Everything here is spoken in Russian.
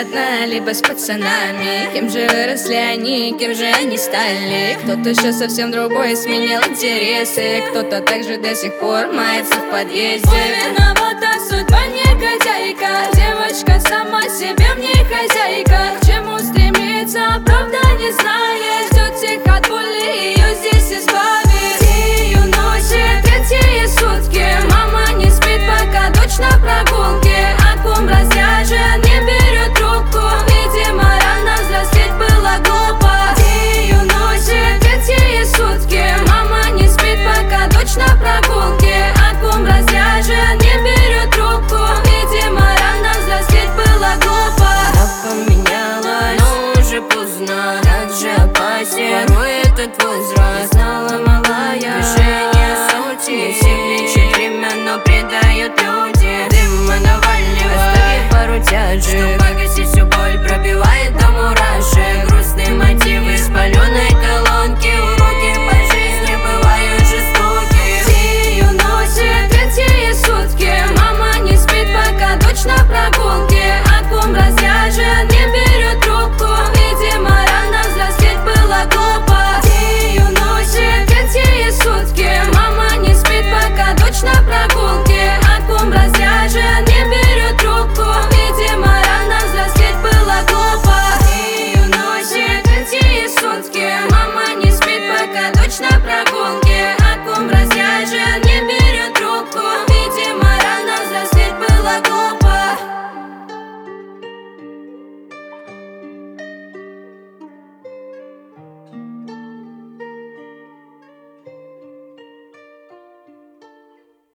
одна, либо с пацанами. Кем же выросли они, кем же они стали? Кто-то сейчас совсем другой, сменил интересы. Кто-то также до сих пор мается в подъезде. Ой, виновата судьба, негодяйка. Девочка сама себе в ней хозяйка. К чему стремиться, правда не знаешь.